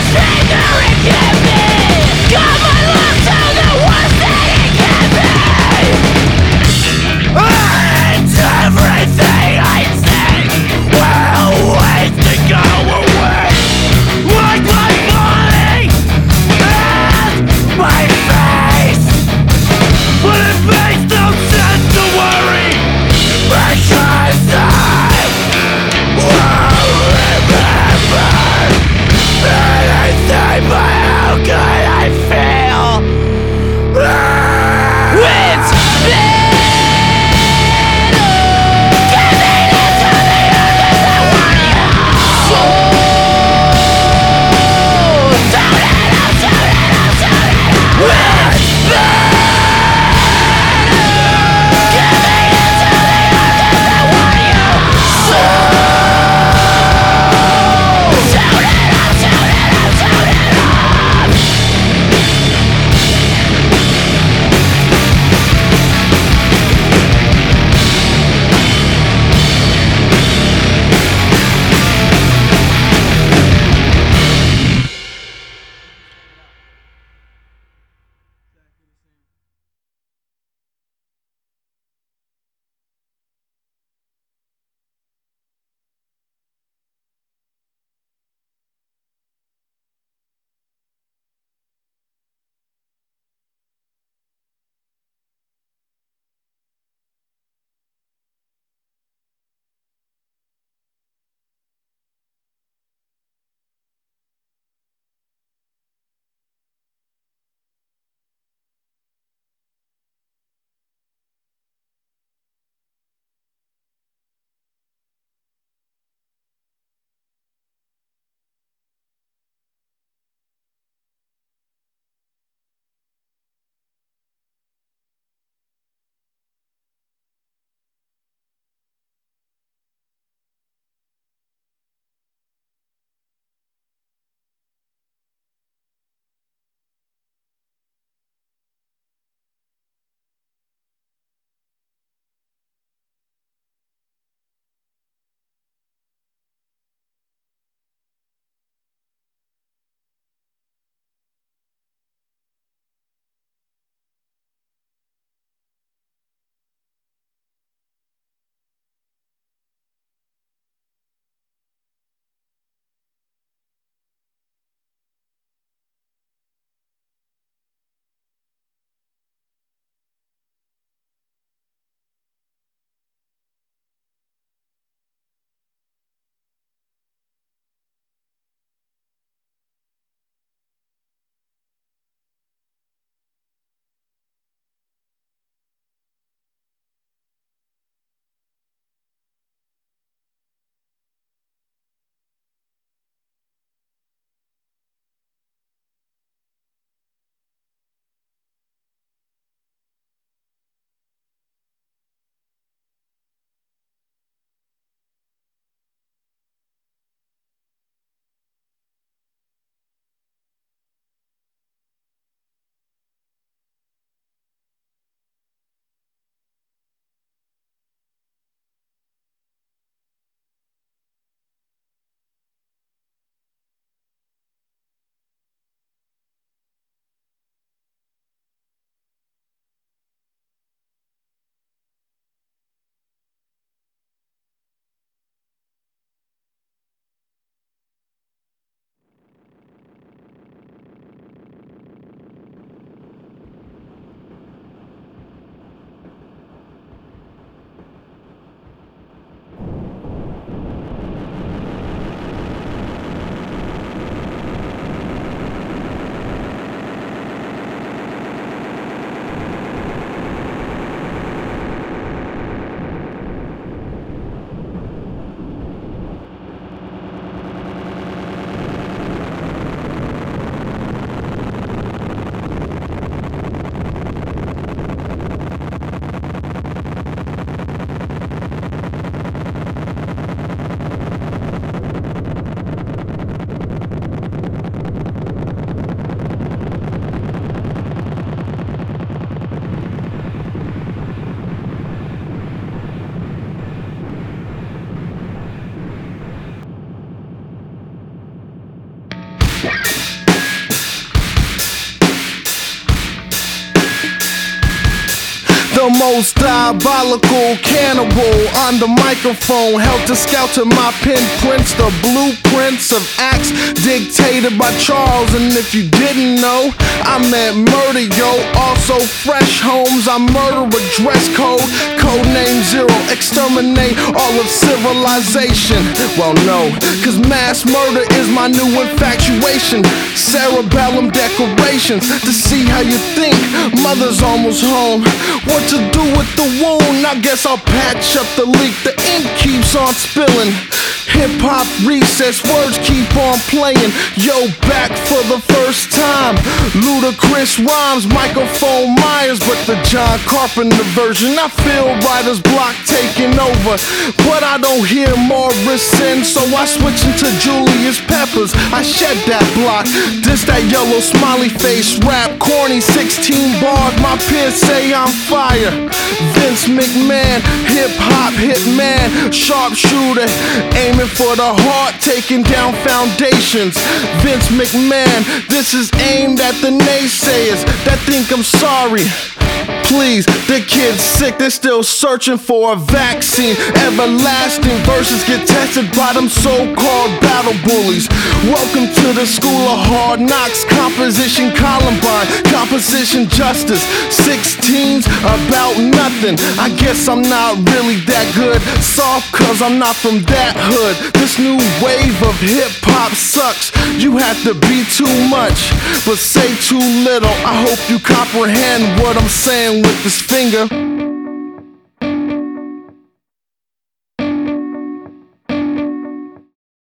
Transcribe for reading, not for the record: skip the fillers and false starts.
Anything but The most diabolical cannibal on the microphone, helter skelter my pinprints, the blueprints of acts dictated by Charles. And if you didn't know, I meant murder, yo. Also fresh homes, I murder a dress code, code name Zero, exterminate all of civilization. Well, no, cause mass murder is my new infatuation. Cerebellum decorations to see how you think. Mother's almost home, what to do with the wound? I guess I'll patch up the leak, the ink keeps on spilling. Hip-hop recess, words keep on playing. Yo, back for the first time. Ludicrous rhymes, microphone Myers, but the John Carpenter version. I feel writer's block taking over, but I don't hear Morrison, so I switch into Julius Peppers. I shed that block, this that yellow smiley face rap, corny 16 bars, my peers say I'm fire. Vince McMahon, hip-hop hitman, sharpshooter, aiming for the heart, taking down foundations. Vince McMahon, this is aimed at the naysayers that think I'm sorry. Please, the kids sick, they're still searching for a vaccine. Everlasting verses get tested by them so-called battle bullies. Welcome to the school of hard knocks. Composition Columbine, composition justice. 16s about nothing. I guess I'm not really that good. Soft cause I'm not from that hood. This new wave of hip-hop sucks. You have to be too much, but say too little. I hope you comprehend what I'm saying with this finger.